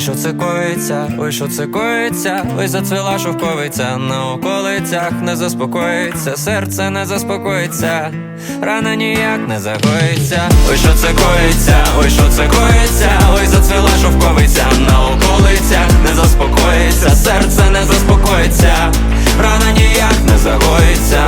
що це коїться, ой, що це коїться, ой, зацвіла шовковиця, на околицях не заспокоїться, серце не заспокоїться, рана ніяк не загоїться. Ой, що це коїться, ой, що це коїться, ой, зацвіла шовковиця, на околицях не заспокоїться, серце не заспокоїться, рана ніяк не загоїться.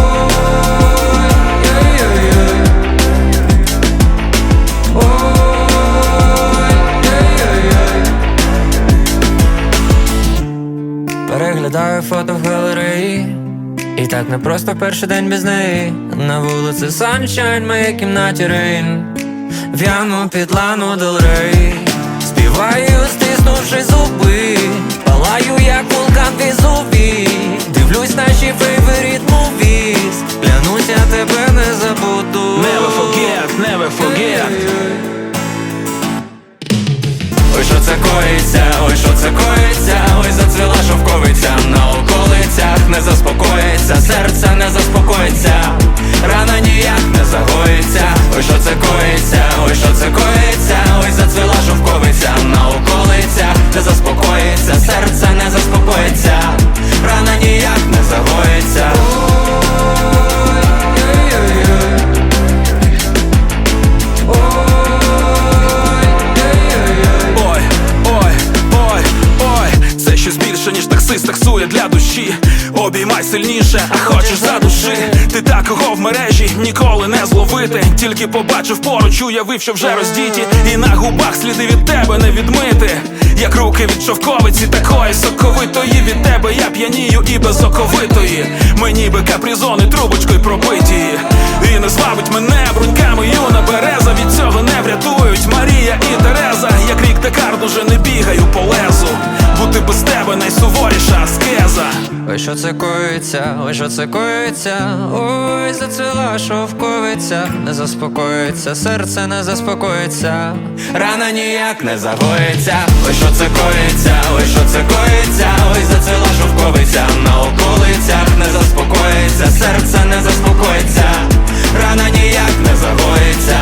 Переглядаю фото в галереї, і так не просто перший день без неї. На вулиці Sunshine, в моїй кімнаті Рейн, в'яну під Лану Дель Рей. Співаю, стиснувши зуби, палаю, як вулкан Везувій. Дивлюсь наші favorite movies, клянусь, я тебе не забуду. Never forget, never forget. Ой, що це коїться, ой, що це коїться, ой, зацвіла шовковиця, на околицях не заспокоїться, серце не заспокоїться, рана ніяк не загоїться. Ой, що це коїться, ой, що це коїться, ой, зацвіла шовковиця, на околицях не заспокоїться, серце не заспокоїться, рана ніяк не загоїться. Ніж таксист таксує для душі. Обіймай сильніше, а хочеш задуши. Ти такого в мережі ніколи не зловити. Тільки побачив поруч, уявив, що вже роздіті, і на губах сліди від тебе не відмити. Як руки від шовковиці, такої соковитої. Від тебе я п'янію і безоковитої. Ми ніби капризони трубочкою пробиті. І не звабить мене бруньками юна береза. Від цього не врятують Марія і Тереза. Як рік Декард, уже не бігаю по лезу. Бути без тебе найсуворіша аскеза. Ой, що це коїться, ой, що це коїться, ой, зацвіла шовковиця, не заспокоїться, серце не заспокоїться, рана ніяк не загоїться. Ой, що це коїться, ой, що це коїться, ой, зацвіла шовковиця, на околицях не заспокоїться, серце не заспокоїться, рана ніяк не загоїться.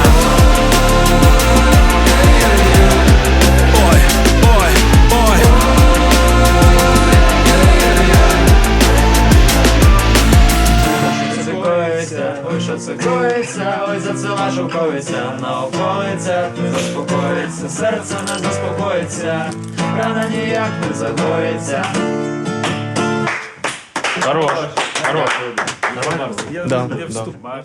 Ой, що це коїться, ой, зацвіла шовковиця, на околицях не заспокоїться, серце не заспокоїться, рана ніяк не загоїться. Хорош, хорош. Да.